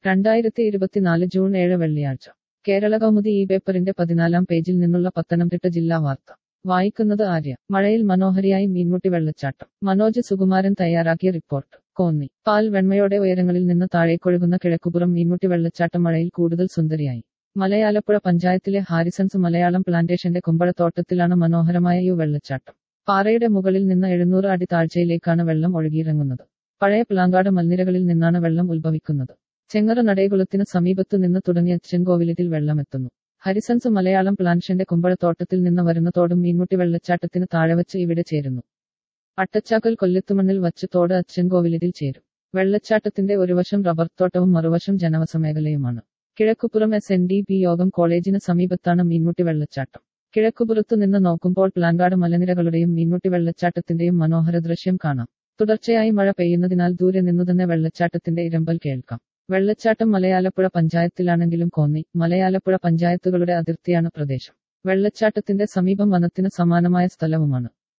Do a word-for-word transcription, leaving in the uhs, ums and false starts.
രണ്ടായിരത്തി ഇരുപത്തിനാല് ജൂൺ ഏഴ് വെള്ളിയാഴ്ച കേരള കൗമുദി ഈ പേപ്പറിന്റെ പതിനാലാം പേജിൽ നിന്നുള്ള പത്തനംതിട്ട ജില്ലാ വാർത്ത വായിക്കുന്നത് ആര്യ. മഴയിൽ മനോഹരിയായി മീൻമുട്ടി വെള്ളച്ചാട്ടം. മനോജ് സുകുമാരൻ തയ്യാറാക്കിയ റിപ്പോർട്ട്. കോന്നി. പാൽ വെണ്മയോടെ ഉയരങ്ങളിൽ നിന്ന് താഴേക്കൊഴുകുന്ന കിഴക്കുപുറം മീൻമുട്ടി വെള്ളച്ചാട്ടം മഴയിൽ കൂടുതൽ സുന്ദരിയായി. മലയാലപ്പുഴ പഞ്ചായത്തിലെ ഹാരിസൺസ് മലയാളം പ്ലാന്റേഷന്റെ കുമ്പഴത്തോട്ടത്തിലാണ് മനോഹരമായ ഈ വെള്ളച്ചാട്ടം. പാറയുടെ മുകളിൽ നിന്ന് എഴുന്നൂറ് അടി താഴ്ചയിലേക്കാണ് വെള്ളം ഒഴുകിയിറങ്ങുന്നത്. പഴയ പ്ലാങ്കാട് മൽനിരകളിൽ നിന്നാണ് വെള്ളം ഉത്ഭവിക്കുന്നത്. ചെങ്ങറ നടേകുളത്തിന് സമീപത്തു നിന്ന് തുടങ്ങി അച്ചൻകോവിലിൽ വെള്ളമെത്തുന്നു. ഹരിസൺസ് മലയാളം പ്ലാന്റേഷന്റെ കുമ്പഴത്തോട്ടത്തിൽ നിന്ന് വരുന്ന തോടും മീൻമുട്ടി വെള്ളച്ചാട്ടത്തിന് താഴെവച്ച് ഇവിടെ ചേരുന്നു. അട്ടച്ചാക്കൽ കൊല്ലത്തുമണ്ണിൽ വച്ച് തോട് അച്ചൻകോവിലിൽ ചേരും. വെള്ളച്ചാട്ടത്തിന്റെ ഒരു വശം റബ്ബർ തോട്ടവും മറുവശം ജനവാസമേഖലയുമാണ്. Kizhakkupuram S N D P യോഗം കോളേജിന് സമീപത്താണ് മീൻമുട്ടി വെള്ളച്ചാട്ടം. കിഴക്കുപുറത്തു നിന്ന് നോക്കുമ്പോൾ പ്ലാങ്കാട് മലനിരകളുടെയും മീൻമുട്ടി വെള്ളച്ചാട്ടത്തിന്റെയും മനോഹര ദൃശ്യം കാണാം. തുടർച്ചയായി മഴ പെയ്യുന്നതിനാൽ ദൂരെ നിന്നുതന്നെ വെള്ളച്ചാട്ടത്തിന്റെ ഇരമ്പൽ കേൾക്കാം. വെള്ളച്ചാട്ടം മലയാലപ്പുഴ പഞ്ചായത്തിലാണെങ്കിലും കോന്നി, മലയാലപ്പുഴ പഞ്ചായത്തുകളുടെ അതിർത്തിയാണ് പ്രദേശം. വെള്ളച്ചാട്ടത്തിന്റെ സമീപം വനത്തിന് സമാനമായ സ്ഥലവുമാണ്.